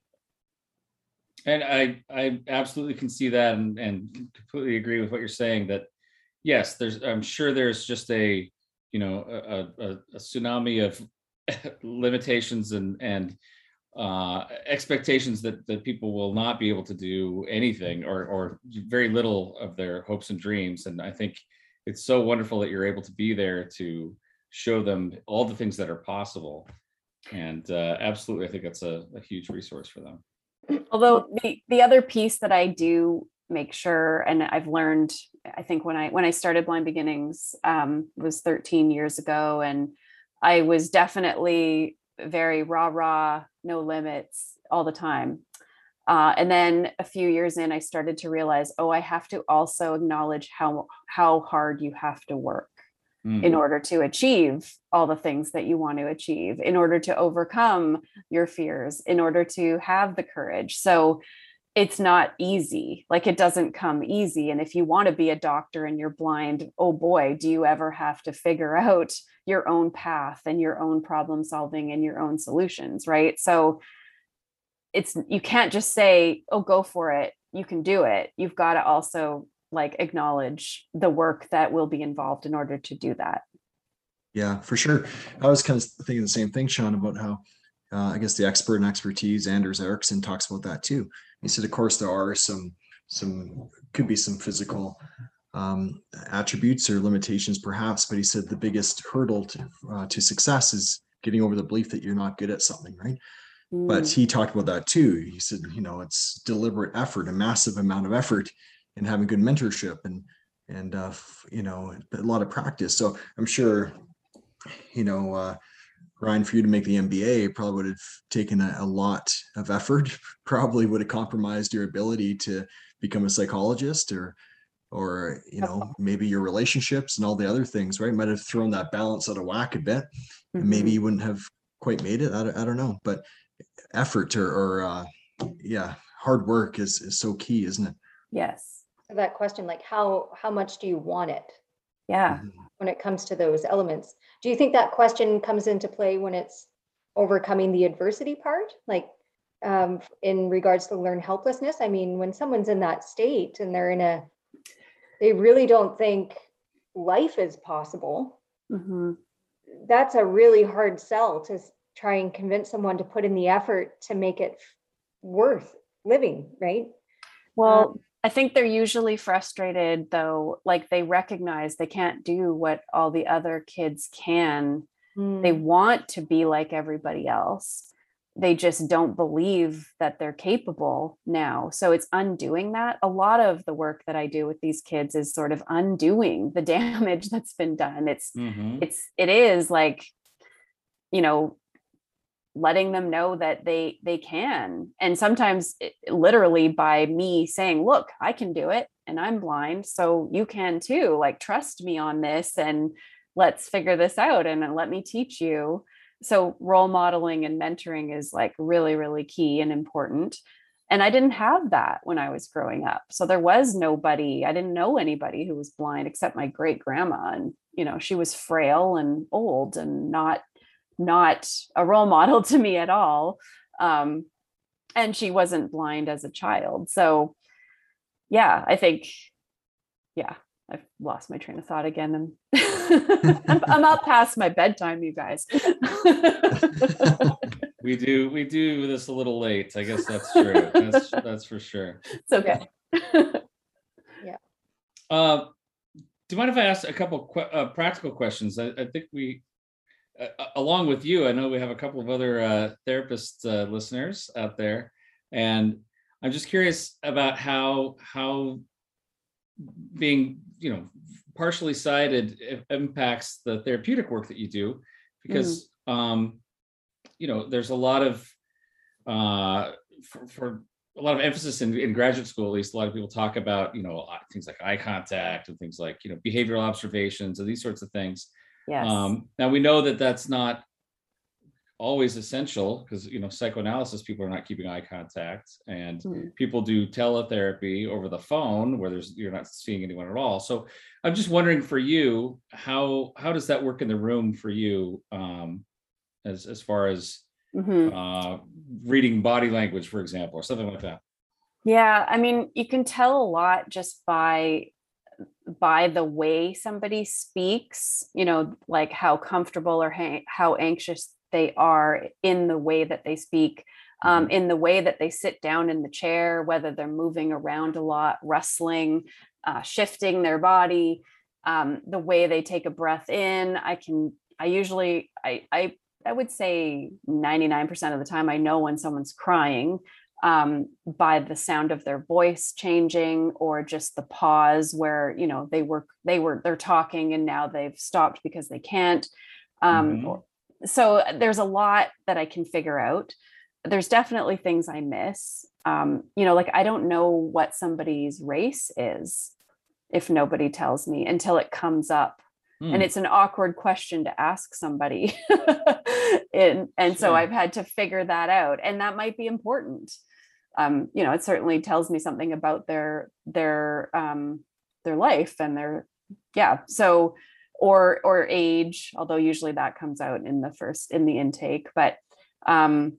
And I, I absolutely can see that, and, and completely agree with what you're saying, that yes, there's, I'm sure there's just a, you know, a, a, a tsunami of limitations and, and uh, expectations that, that people will not be able to do anything, or, or very little of their hopes and dreams. And I think it's so wonderful that you're able to be there to show them all the things that are possible. And uh, absolutely, I think that's a, a huge resource for them. Although the, the other piece that I do make sure, and I've learned, I think when I when I started Blind Beginnings, um, was thirteen years ago, and I was definitely very rah rah, no limits all the time. Uh, and then a few years in, I started to realize, oh, I have to also acknowledge how how hard you have to work. Mm. in order to achieve all the things that you want to achieve, in order to overcome your fears, in order to have the courage. So it's not easy. Like, it doesn't come easy. And if you want to be a doctor and you're blind, oh boy, do you ever have to figure out your own path and your own problem solving and your own solutions, right? So it's, you can't just say, oh, go for it, you can do it. You've got to also like acknowledge the work that will be involved in order to do that. Yeah, for sure. I was kind of thinking the same thing, Sean, about how uh, I guess the expert and expertise, Anders Ericsson talks about that too. He said, of course, there are some, some could be some physical um, attributes or limitations, perhaps, but he said the biggest hurdle to, uh, to success is getting over the belief that you're not good at something, right? Mm. But he talked about that too. He said, you know, it's deliberate effort, a massive amount of effort, and having good mentorship and and uh, you know, a lot of practice. So I'm sure, you know, uh, Ryan, for you to make the M B A probably would have taken a, a lot of effort. Probably would have compromised your ability to become a psychologist, or or you know, maybe your relationships and all the other things, right? Might have thrown that balance out of whack a bit, and maybe Mhm. you wouldn't have quite made it. I don't, I don't know, but effort or, or uh, yeah, hard work is is so key, isn't it? Yes. So that question, like how how much do you want it Yeah. Mhm. when it comes to those elements? Do you think that question comes into play when it's overcoming the adversity part, like um, in regards to learned helplessness? I mean, when someone's in that state and they're in a, they really don't think life is possible. Mhm. That's a really hard sell to s- try and convince someone to put in the effort to make it worth living, right? Well, I think they're usually frustrated though, like they recognize they can't do what all the other kids can. They Mm. want to be like everybody else. They just don't believe that they're capable now. So it's undoing that. A lot of the work that I do with these kids is sort of undoing the damage that's been done. It's Mhm. it's it is like, you know, letting them know that they they can. And sometimes it, literally by me saying, look, I can do it and I'm blind, so you can too, like trust me on this and let's figure this out and let me teach you. So role modeling and mentoring is like really really key and important. And I didn't have that when I was growing up, so there was nobody, I didn't know anybody who was blind except my great grandma, and you know, she was frail and old and not not a role model to me at all. Um, and she wasn't blind as a child. So yeah, I think, yeah, I've lost my train of thought again. And I'm, I'm up past my bedtime, you guys. We do we do this a little late. I guess that's true. That's that's for sure. It's okay. Uh, do you mind if I ask a couple que- uh, practical questions? I, I think we, uh, along with you, I know we have a couple of other uh, therapist uh, listeners out there, and I'm just curious about how how being, you know, partially sighted impacts the therapeutic work that you do, because mm. um, you know, there's a lot of uh, for, for a lot of emphasis in, in graduate school, at least a lot of people talk about, you know, things like eye contact and things like, you know, behavioral observations and these sorts of things. Yes. Um, now we know that that's not always essential, because, you know, psychoanalysis, people are not keeping eye contact, and mm. people do teletherapy over the phone where there's, you're not seeing anyone at all. So I'm just wondering for you, how, how does that work in the room for you? Um, as, as far as mm-hmm. uh, reading body language, for example, or something like that? Yeah, I mean, you can tell a lot just by by the way somebody speaks, you know, like how comfortable or ha- how anxious they are in the way that they speak, um, mm-hmm. in the way that they sit down in the chair, whether they're moving around a lot, rustling, uh, shifting their body, um, the way they take a breath in. I can, I usually, I, I, I would say ninety-nine percent of the time I know when someone's crying, um, by the sound of their voice changing, or just the pause where, you know, they were, they were, they're talking and now they've stopped because they can't. Um, mm-hmm. So there's a lot that I can figure out. There's definitely things I miss. Um, you know, like I don't know what somebody's race is if nobody tells me until it comes up Hmm. And it's an awkward question to ask somebody. and and so Sure. I've had to figure that out. And that might be important. Um, you know, it certainly tells me something about their their um their life and their yeah. So or or age, although usually that comes out in the first in the intake, but um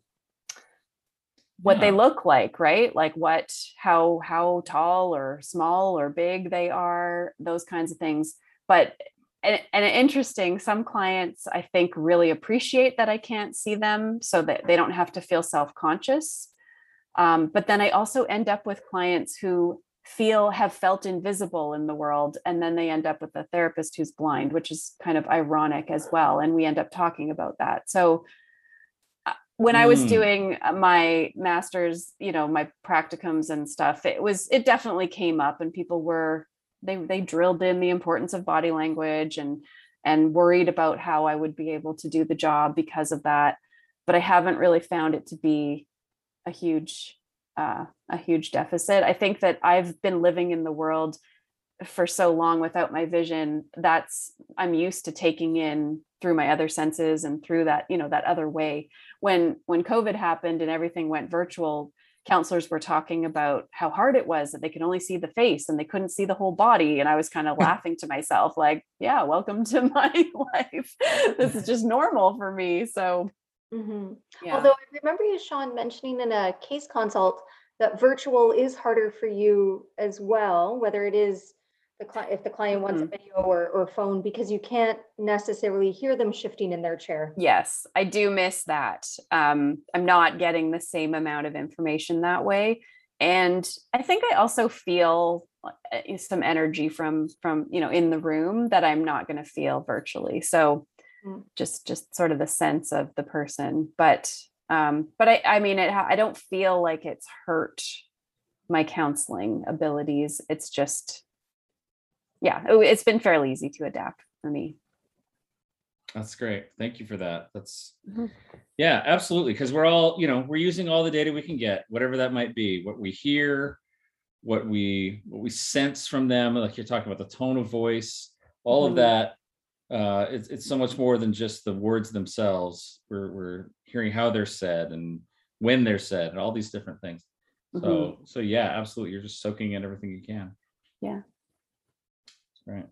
what they Yeah. look like, right? Like what, how, how tall or small or big they are, those kinds of things. But, and, and interesting, some clients I think really appreciate that I can't see them so that they don't have to feel self-conscious. Um, but then I also end up with clients who feel, have felt invisible in the world. And then they end up with a therapist who's blind, which is kind of ironic as well. And we end up talking about that. So when I was Mm. doing my master's, you know, my practicums and stuff, it was, it definitely came up and people were, they, they drilled in the importance of body language and, and worried about how I would be able to do the job because of that. But I haven't really found it to be a huge, uh, a huge deficit. I think that I've been living in the world for so long without my vision, that's I'm used to taking in through my other senses and through that, you know, that other way. When when COVID happened and everything went virtual, counselors were talking about how hard it was that they could only see the face and they couldn't see the whole body. And I was kind of laughing to myself, like, yeah, welcome to my life. This is just normal for me. So Mhm. yeah. Although I remember you, Sean, mentioning in a case consult that virtual is harder for you as well, whether it is the client, if the client wants a Mhm. video or, or phone, because you can't necessarily hear them shifting in their chair. Yes, I do miss that. Um, I'm not getting the same amount of information that way. And I think I also feel uh, some energy from from, you know, in the room that I'm not going to feel virtually. So Mm. just just sort of the sense of the person. But um, but I, I mean, it, I don't feel like it's hurt my counseling abilities. It's just, yeah, it, it's been fairly easy to adapt for me. That's great. Thank you for that. That's Mhm. yeah, absolutely. Because we're all, you know, we're using all the data we can get, whatever that might be, what we hear, what we what we sense from them, like you're talking about the tone of voice, all of Mhm. that. Uh, it's it's so much more than just the words themselves. We're we're hearing how they're said and when they're said and all these different things. Mhm. So so yeah, absolutely. You're just soaking in everything you can. Yeah. Right.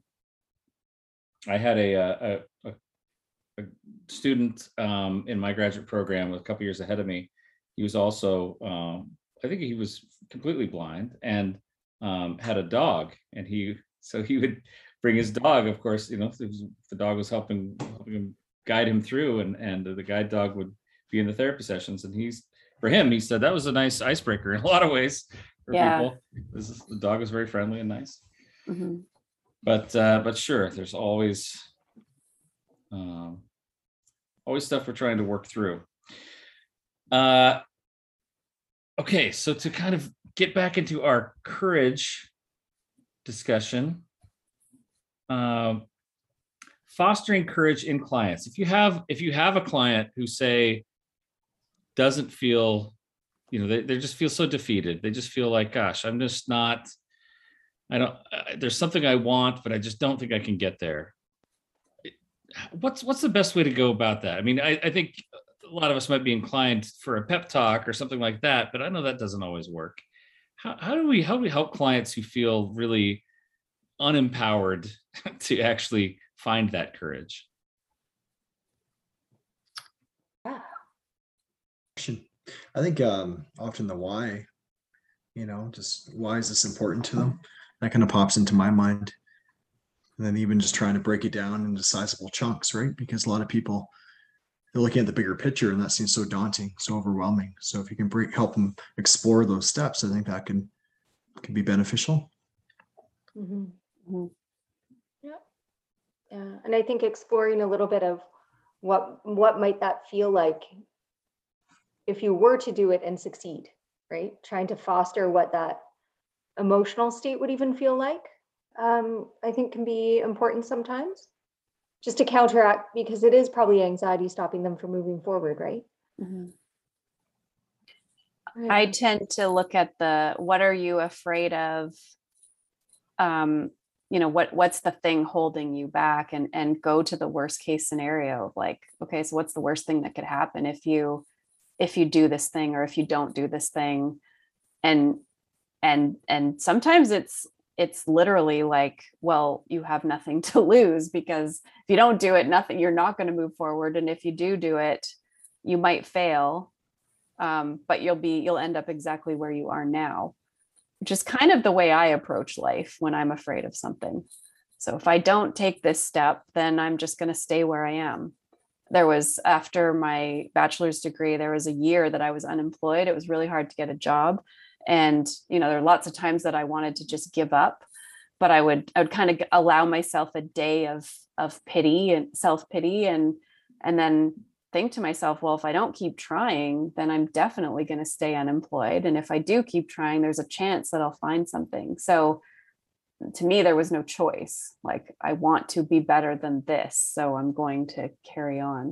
I had a a, a, a student um, in my graduate program a couple years ahead of me. He was also, um, I think he was completely blind and um, had a dog, and he so he would bring his dog. Of course, you know, it was, the dog was helping helping him guide him through, and and the guide dog would be in the therapy sessions. And he's for him, he said that was a nice icebreaker in a lot of ways for Yeah. people. This is, the dog was very friendly and nice. Mhm. But uh, but sure, there's always um, always stuff we're trying to work through. Uh, okay, so to kind of get back into our courage discussion, um, fostering courage in clients. If you have if you have a client who say doesn't feel, you know, they, they just feel so defeated. They just feel like, gosh, I'm just not. I don't. Uh, there's something I want, but I just don't think I can get there. What's what's the best way to go about that? I mean, I, I think a lot of us might be inclined for a pep talk or something like that, but I know that doesn't always work. How, how do we how do we help clients who feel really unempowered to actually find that courage? Yeah. Question. I think um, often the why, you know, just why is this important to them? That kind of pops into my mind. And then even just trying to break it down into sizable chunks, right? Because a lot of people, they're looking at the bigger picture and that seems so daunting, so overwhelming. So if you can break, help them explore those steps, I think that can, can be beneficial. Mhm. Mhm. Yeah. Yeah. And I think exploring a little bit of what what might that feel like if you were to do it and succeed, right? Trying to foster what that emotional state would even feel like, um, I think can be important sometimes, just to counteract, because it is probably anxiety stopping them from moving forward, right? Mhm. I Yeah. tend to look at the what are you afraid of? Um, you know, what what's the thing holding you back, and and go to the worst case scenario of like, okay, so what's the worst thing that could happen if you if you do this thing, or if you don't do this thing. And and and sometimes it's it's literally like, well, you have nothing to lose, because if you don't do it, nothing, you're not going to move forward. And if you do do it, you might fail, um, but you'll be you'll end up exactly where you are now, which is kind of the way I approach life when I'm afraid of something. So if I don't take this step, then I'm just going to stay where I am. There was, after my bachelor's degree, there was a year that I was unemployed. It was really hard to get a job. And, you know, there are lots of times that I wanted to just give up, but I would, I would kind of allow myself a day of, of pity and self-pity, and, and then think to myself, well, if I don't keep trying, then I'm definitely going to stay unemployed. And if I do keep trying, there's a chance that I'll find something. So to me, there was no choice. Like, I want to be better than this, so I'm going to carry on.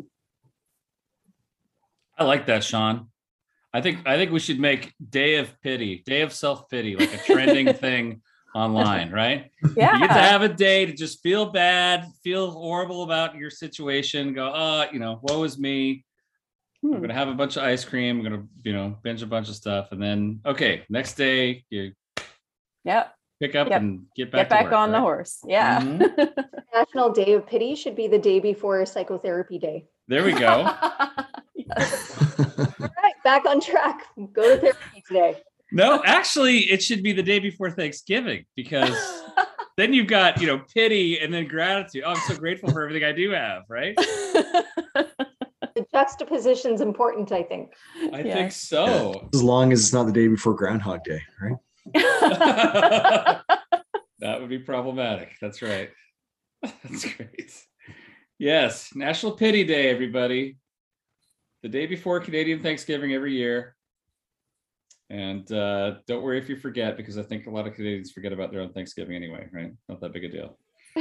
I like that, Sean. I think I think we should make Day of Pity, Day of Self-Pity, like a trending thing online, right? Yeah. You get to have a day to just feel bad, feel horrible about your situation, go, oh, you know, woe is me. Hmm. I'm gonna have a bunch of ice cream, I'm gonna, you know, binge a bunch of stuff, and then okay, next day you Yep. pick up Yep. and get back Get back to work, on the right? horse. Yeah. Mhm. National Day of Pity should be the day before Psychotherapy Day. There we go. Yes. All right, back on track. Go to therapy today. No, actually, it should be the day before Thanksgiving, because then you've got, you know, pity and then gratitude. Oh, I'm so grateful for everything I do have, right? The juxtaposition's important, I think. I Yeah. think so. As long as it's not the day before Groundhog Day, right? That would be problematic. That's right. That's great. Yes, National Pity Day, everybody. The day before Canadian Thanksgiving every year. And uh, don't worry if you forget, because I think a lot of Canadians forget about their own Thanksgiving anyway, right? Not that big a deal.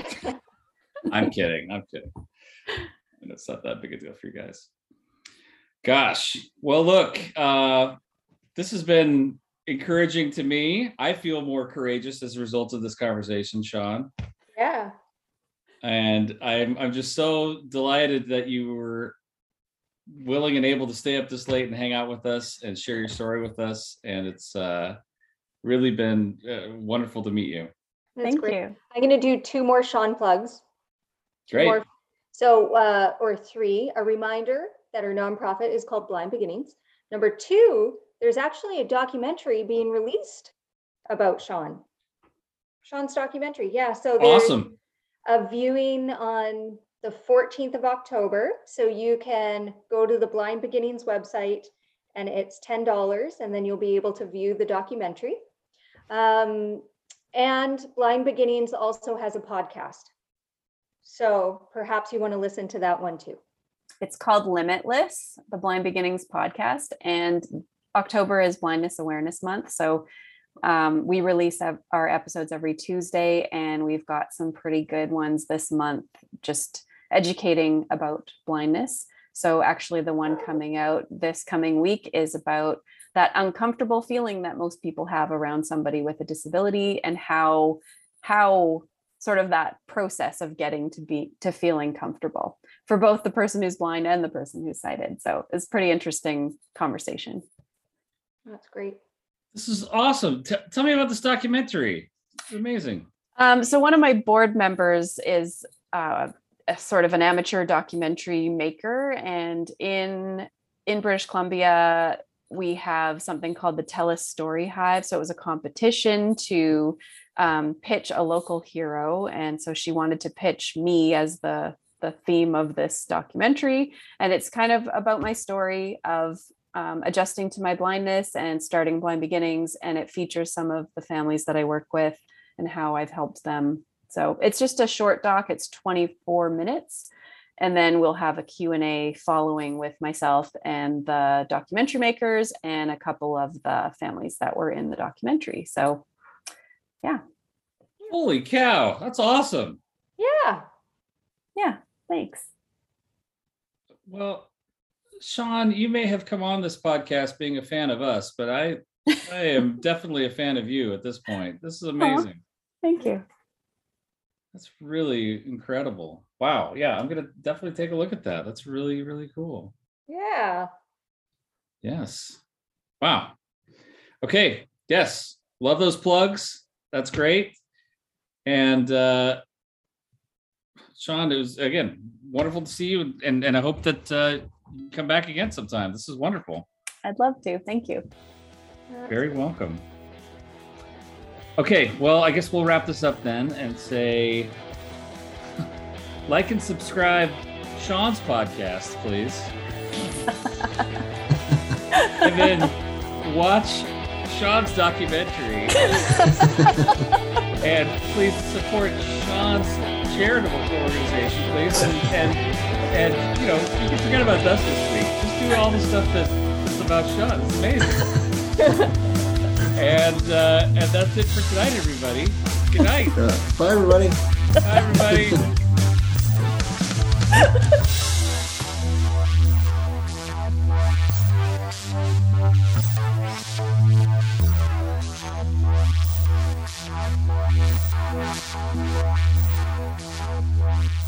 I'm kidding. I'm kidding. And it's not that big a deal for you guys. Gosh. Well, look, uh, this has been encouraging to me. I feel more courageous as a result of this conversation, Sean. Yeah. And I'm I'm just so delighted that you were willing and able to stay up this late and hang out with us and share your story with us. And it's uh, really been uh, wonderful to meet you. That's Thank great. you. I'm going to do two more Sean plugs. Two Great. more. So, uh, or three, a reminder that our nonprofit is called Blind Beginnings. Number two, there's actually a documentary being released about Sean. Sean's documentary. Yeah. So there's Awesome. a viewing on the fourteenth of October. So you can go to the Blind Beginnings website and it's ten dollars, and then you'll be able to view the documentary. Um, and Blind Beginnings also has a podcast. So perhaps you want to listen to that one too. It's called Limitless, the Blind Beginnings podcast, and October is Blindness Awareness Month. So um, we release our episodes every Tuesday, and we've got some pretty good ones this month, just educating about blindness. So actually the one coming out this coming week is about that uncomfortable feeling that most people have around somebody with a disability, and how, how sort of that process of getting to be to feeling comfortable for both the person who's blind and the person who's sighted. So it's a pretty interesting conversation. That's great. This is awesome. T- tell me about this documentary. It's amazing. Um, so one of my board members is uh, a sort of an amateur documentary maker, and in in British Columbia, we have something called the Tell Us Story Hive. So it was a competition to um, pitch a local hero, and so she wanted to pitch me as the the theme of this documentary, and it's kind of about my story of um, adjusting to my blindness and starting Blind Beginnings, and it features some of the families that I work with and how I've helped them. So it's just a short doc. It's twenty-four minutes. And then we'll have a Q and A following with myself and the documentary makers and a couple of the families that were in the documentary. So yeah. Holy cow. That's awesome. Yeah. Yeah. Thanks. Well, Sean, you may have come on this podcast being a fan of us, but I I am definitely a fan of you at this point. This is amazing. Thank you. That's really incredible. Wow. Yeah, I'm gonna definitely take a look at that. That's really, really cool. Yeah. Yes. Wow. Okay. Yes. Love those plugs. That's great. And uh Sean, it was again wonderful to see you, and and I hope that uh you come back again sometime. This is wonderful. I'd love to. Thank you. Very welcome. Okay, well, I guess we'll wrap this up then and say like and subscribe Sean's podcast, please. And then watch Sean's documentary. And please support Sean's charitable organization, please. And, and, and you know, you can forget about us this week. Just do all the stuff that, that's about Sean. It's amazing. And uh, and that's it for tonight, everybody. Good night. Yeah. Bye, everybody. Bye, everybody.